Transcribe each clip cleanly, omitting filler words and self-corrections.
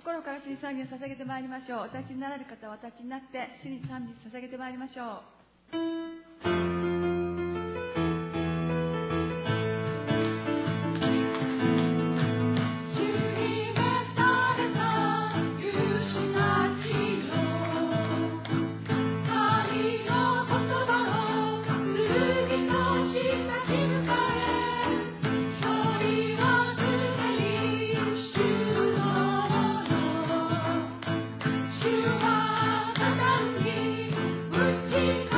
心から主に賛美を捧げてまいりましょう。お立ちになられる方はお立ちになって主に賛美を捧げてまいりましょう。 主はただに打ち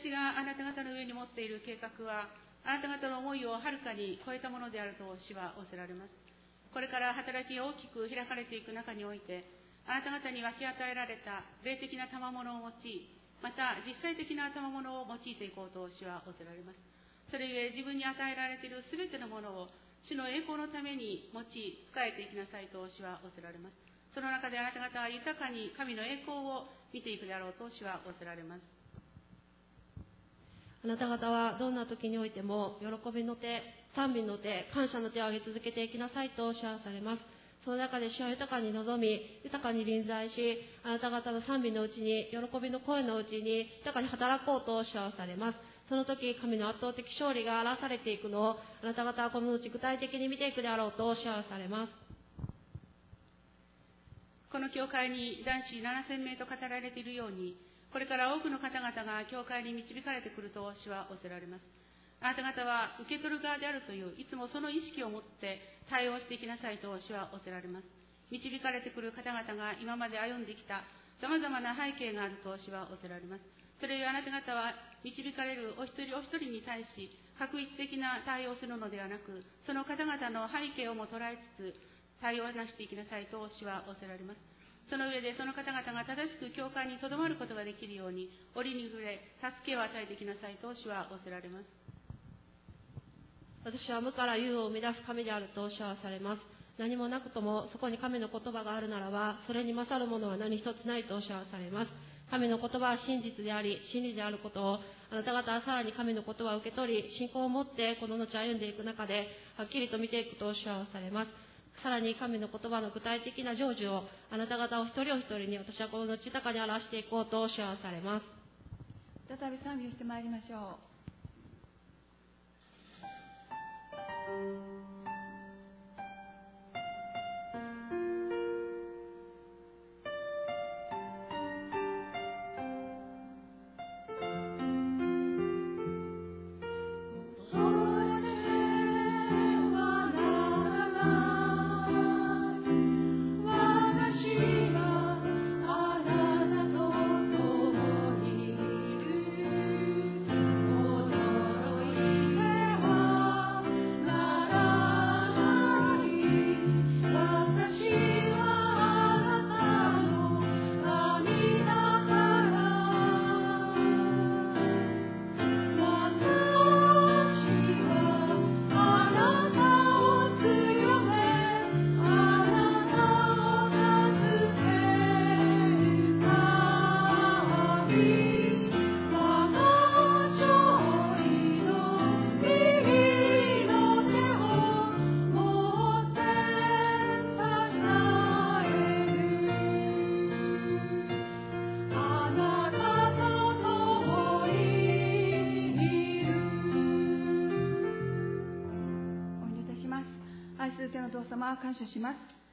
私があなた方の上に持っている計画は、あなた方の思いをはるかに超えたものであると主は仰せられます。これから働きが大きく開かれていく中において、あなた方に分け与えられた霊的な賜物を用い、また実際的な賜物を用いていこうと主は仰せられます。それゆえ自分に与えられているすべてのものを主の栄光のために用い仕えていきなさいと主は仰せられます。その中であなた方は豊かに神の栄光を見ていくであろうと主は仰せられます。 あなた方はどんな時においても喜びの手、賛美の手、感謝の手を挙げ続けていきなさいと主はされます。その中で主は豊かに臨み、豊かに臨在し、あなた方の賛美のうちに、喜びの声のうちに豊かに働こうと主はされます。その時、神の圧倒的勝利が表されていくのを、あなた方はこの後具体的に見ていくであろうと主はされます。 この教会に男子7000名と語られているように、これから多くの方々が教会に導かれてくると主は仰せられます。あなた方は受け取る側であるという、いつもその意識を持って対応していきなさいと主は仰せられます。導かれてくる方々が今まで歩んできた様々な背景があると主は仰せられます。それゆえあなた方は導かれるお一人お一人に対し、確一的な対応をするのではなく、その方々の背景をも捉えつつ、対応なしていきなさいと主は仰せられます。その上でその方々が正しく教会に留まることができるように、折に触れ、助けを与えていきなさいと主は仰せられます。 私は無から有を生み出す神であると主はされます。何もなくともそこに神の言葉があるならば、それに勝るものは何一つないと主はされます。神の言葉は真実であり、真理であることを、あなた方はさらに神の言葉を受け取り、信仰を持ってこの後歩んでいく中で、はっきりと見ていくと主はされます。さらに神の言葉の具体的な成就を、あなた方お一人お一人に私はこの後豊かに表していこうと主はされます。 再び賛美をしてまいりましょう。愛する天のお父様、感謝します。